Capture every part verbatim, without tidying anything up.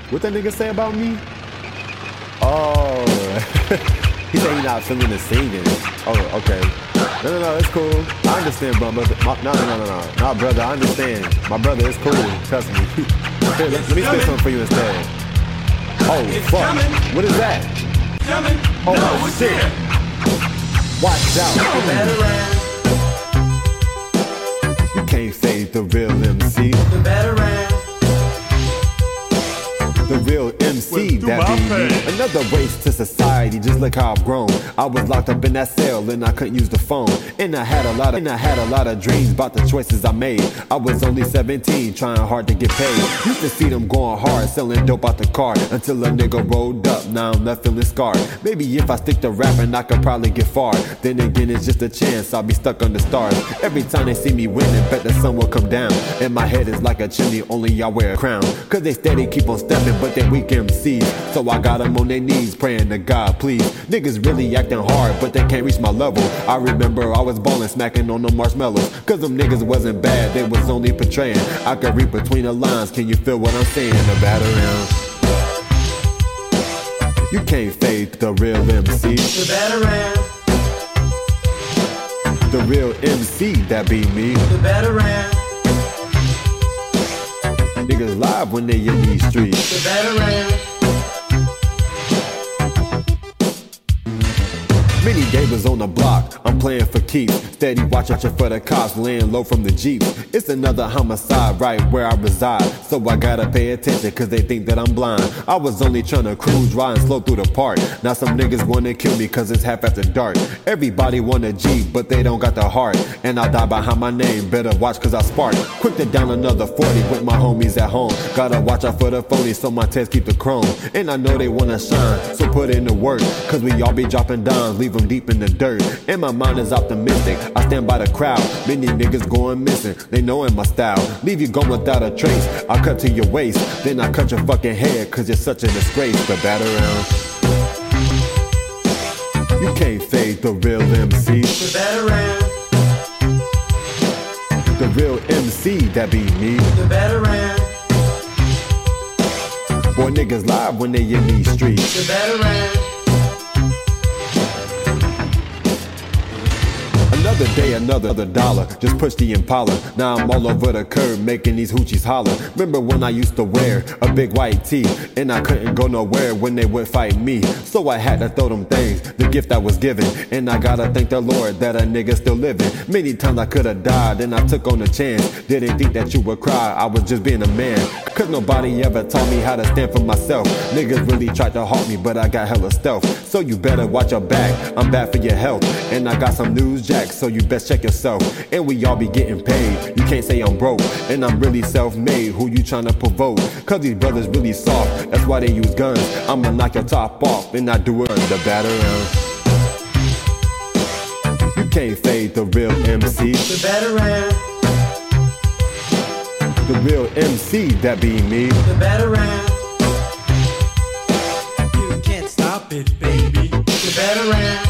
What that nigga say about me? Oh, he said he not feeling the singing. Oh, okay. No, no, no, it's cool. I understand, bro. But my, no, no, no, no, no. Nah, brother, I understand. My brother, it's cool. Trust me. Here, let, let me spit something for you instead. Oh, it's fuck. Coming. What is that? Coming. Oh, no, it's shit. here. Watch out. The veteran. You can't fade the real M C. The veteran. The real M C, that be me. Another waste to society, just look how I've grown. I was locked up in that cell and I couldn't use the phone. And I had a lot of, and I had a lot of dreams about the choices I made. I was only seventeen, trying hard to get paid. Used to see them going hard, selling dope out the car. Until a nigga rolled up, now I'm left feeling scarred. Maybe if I stick to rapping, I could probably get far. Then again, it's just a chance, I'll be stuck on the stars. Every time they see me winning, bet the sun will come down. And my head is like a chimney, only I wear a crown. Cause they steady keep on stepping, but they weak M Cs. So I got them on their knees praying to God, please. Niggas really acting hard, but they can't reach my level. I remember I was ballin', smacking on them marshmallows. Cause them niggas wasn't bad, they was only portraying. I could read between the lines, can you feel what I'm saying? The veteran. You can't fade the real M C. The veteran. The real M C, that be me. The veteran. Niggas live when they in these streets. The veteran. Many neighbors on the block, I'm playing for keeps. Steady watch out for the cops, laying low from the Jeeps. It's another homicide right where I reside. So I gotta pay attention cause they think that I'm blind. I was only trying to cruise, riding slow through the park. Now some niggas wanna kill me cause it's half after dark. Everybody want a Jeep, but they don't got the heart. And I die behind my name, better watch cause I spark. Quick to down another forty with my homies at home. Gotta watch out for the phony so my tests keep the chrome. And I know they wanna shine, so put in the work. Cause we all be dropping dimes, leave them deep in the dirt. And my mind is optimistic, I stand by the crowd. Many niggas going missing, they knowin' my style. Leave you gone without a trace, I cut to your waist. Then I cut your fucking head cause you're such a disgrace. The veteran. You can't fade the real M C. The veteran. The real M C, that be me. The veteran. Boy, niggas live when they in these streets. The veteran. Another day, another dollar, just push the Impala. Now I'm all over the curb making these hoochies holler. Remember when I used to wear a big white tee and I couldn't go nowhere when they would fight me. So I had to throw them things, the gift I was given. And I gotta thank the Lord that a nigga still living. Many times I could've died and I took on the chance. Didn't think that you would cry, I was just being a man. Cause nobody ever taught me how to stand for myself. Niggas really tried to halt me, but I got hella stealth. So you better watch your back, I'm bad for your health. And I got some news jacks, so you best check yourself. And we all be getting paid, you can't say I'm broke. And I'm really self-made, who you tryna provoke? Cause these brothers really soft, that's why they use guns. I'ma knock your top off, and I do it the veteran. You can't fade the real M C. The veteran. The real M C, that be me. The veteran. You can't stop it, baby. The veteran.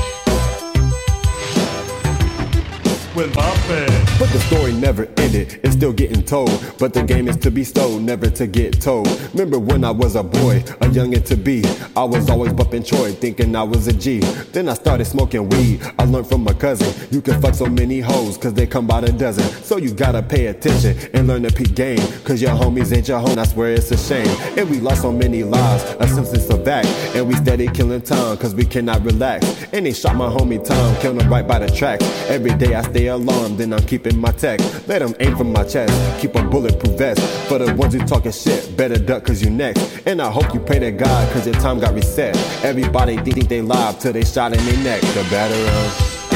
With my band. But the story never ended, it's still getting told. But the game is to be stole, never to get told. Remember when I was a boy, a youngin' to be, I was always bumping Troy, thinking I was a G. Then I started smoking weed, I learned from my cousin. You can fuck so many hoes, cause they come by the dozen. So you gotta pay attention and learn to peep game. Cause your homies ain't your home, I swear it's a shame. And we lost so many lives, a Simpsons of back. And we steady killing time, cause we cannot relax. And they shot my homie Tom, killed him right by the tracks. Every day I stay alarmed, then I'm keeping my tech. Let them aim from my chest, keep a bulletproof vest. For the ones who talking shit, better duck cause you next. And I hope you pray to God cause your time got reset. Everybody think they live till they shot in their neck. The veteran.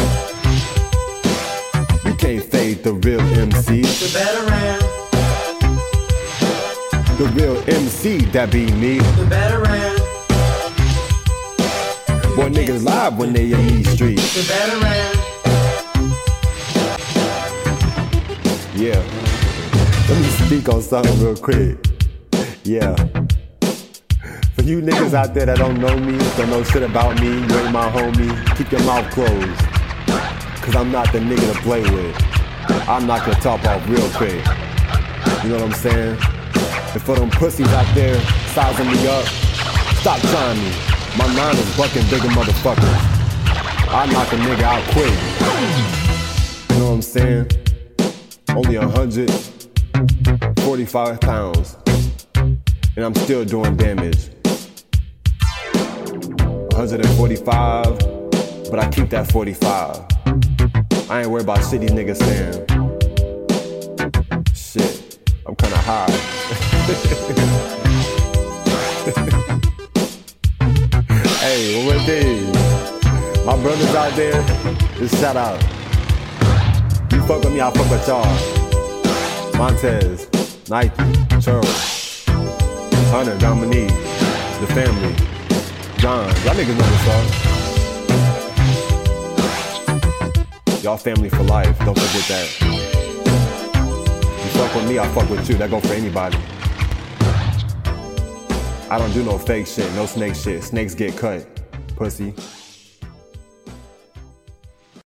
You can't fade the real M C. The veteran. The real M C, that be me. The veteran. Boy, niggas live when they in these streets. The veteran. Yeah. Let me speak on something real quick. Yeah. For you niggas out there that don't know me, don't know shit about me, you ain't my homie, keep your mouth closed. Cause I'm not the nigga to play with. I'm not gonna top off real quick. You know what I'm saying? And for them pussies out there sizing me up, stop trying me. My nine is bucking bigger motherfuckers. I knock a nigga out quick. You know what I'm saying? Only one hundred forty-five pounds. And I'm still doing damage. one hundred forty-five, but I keep that forty-five. I ain't worried about shit these niggas saying. Shit, I'm kinda high. Hey, what these? My brothers out there, just shout out. You fuck with me, I fuck with y'all. Montez, Nike, Charles, Hunter, Dominique, the family, John. Y'all niggas know what's up. Y'all family for life, don't forget that. You fuck with me, I fuck with you, that go for anybody. I don't do no fake shit, no snake shit. Snakes get cut, pussy.